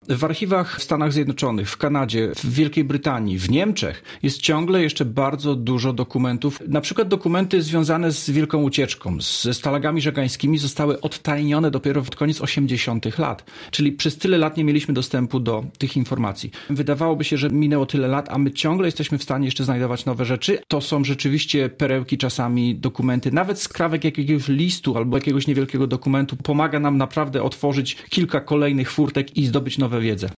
w archiwach w Stanach Zjednoczonych, w Kanadzie, w Wielkiej Brytanii, w Niemczech jest ciągle jeszcze bardzo dużo dokumentów. Na przykład dokumenty związane z Wielką Ucieczką, ze Stalagami Żegańskimi zostały odtajnione dopiero w koniec 80. lat. Czyli przez tyle lat nie mieliśmy dostępu do tych informacji. Wydawałoby się, że minęło tyle lat, a my ciągle jesteśmy w stanie jeszcze znajdować nowe rzeczy. To są rzeczywiście perełki, czasami dokumenty, nawet skrawek jakiegoś listu albo jakiegoś niewielkiego dokumentu pomaga nam naprawdę otworzyć kilka kolejnych furtek i zdobyć nowe wiedzę.